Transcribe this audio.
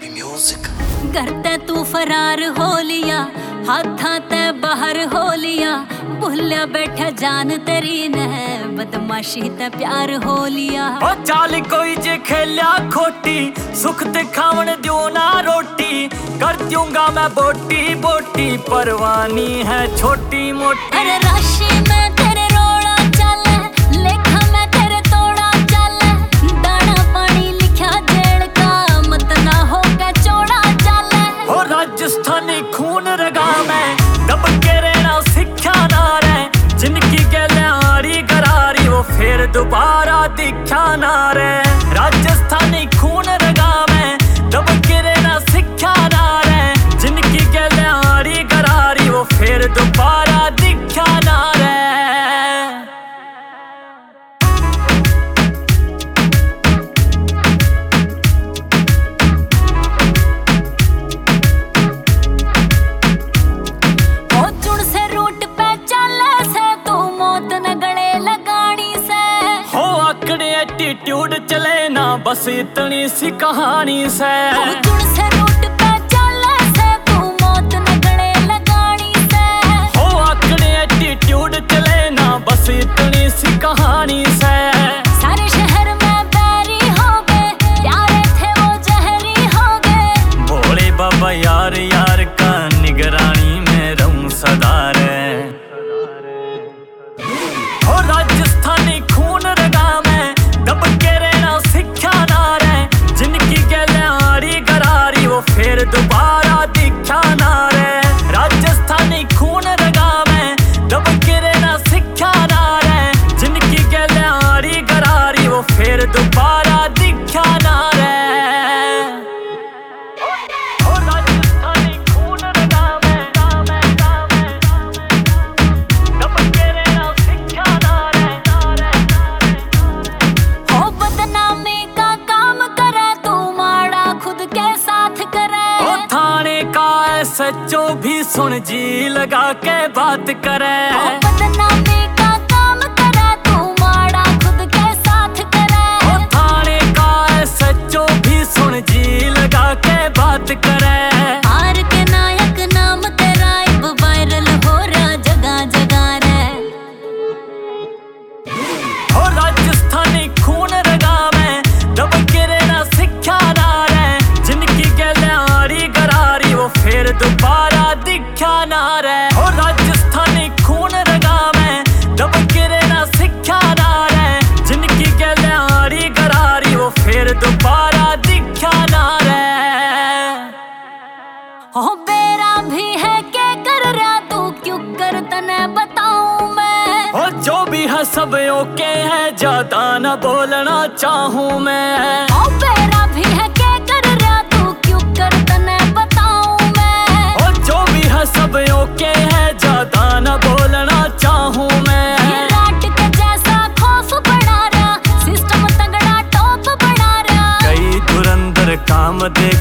Punjabi music. करते तू फरार हो लिया, हाथा ते बाहर हो लिया, भुलिया बैठा जान तेरी ने, बदमाशी ते प्यार हो लिया। ओ चाल कोई जे खेलिया खोटी, सुख ते खावन दियो ना रोटी, कर दूंगा मैं बोटी बोटी, परवानी है छोटी मोटी। अरे राशि में तेरे रोड़ा चले, लेखा में तेरे तोड़ा चले, दाना पानी लिखा जेड़ का, मत ना हो के चौड़ा चले। ओ राजस्थानी खून रगा में, दब के रहना सिखा ना रे, जिनकी गलियारी करारी वो फिर दोबारा दिखा ना रे। राजस्थानी खून रगा में, दब के रहना सिखा ना रे, जिनकी गलियारी करारी वो फिर दोबारा दिखा ना रे। एटीट्यूड चले ना बस इतनी सी कहानी से, से रूट पे चले से तू मौत न गले लगानी से। हो आकड़े एटीट्यूड चले ना बस इतनी सी कहानी से। सारे शहर में बैरी हो गए, प्यारे थे वो जहरी हो गए। भोले बाबा यार यार का निगरानी में रहूं सदा रे। हो राजस्थानी खून रगा में, दब के रहना सिखा ना रे, जिनकी गलियारी करारी वो फिर दोबारा दिखा ना रे। राजस्थानी खून रगा में, दब के रहना सिखा ना रे, जिनकी गलियारी करारी वो फिर दोबारा दिखा ना रे। ओ राजस्थानी खून रगा में, दब के रहना सिखा ना रे। हो बदनामी का काम करे तू, माड़ा खुद के साथ करे। ओ थाने का सच्चो भी सुन जी लगा के बात करे। हो बदनामी का काम करे तू, माड़ा खुद के साथ करे। ओ थाने का सच्चो भी सुन जी लगा के बात करे। हार के नायक नाम तेरा अब वायरल हो रहा जगह जगह रे। ओ राजस्थानी खून रगा में, दब के रहना सिखा ना रे, जिनकी गलियारी करारी वो फिर दोबारा दिखा ना रे। ओ राजस्थानी खून रगा में, दब के रहना सिखा ना रे, जिनकी गलियारी करारी वो फिर दोबारा दिखा ना रे। हो बेरा भी है के कर रहा तू, क्यों कर तने बताऊं मैं। ओ जो भी है सब ओके है, ज्यादा न बोलना चाहूं मैं। ओ बेरा भी है के कर रहा तू, क्यों कर तने बताऊं मैं। ओ जो भी है सब ओके है, ज्यादा न बोलना चाहूं मैं। ये राट के जैसा खौफ बढ़ा रहा, सिस्टम तगड़ा टॉप बढ़ा रहा। कई धुरंधर काम देख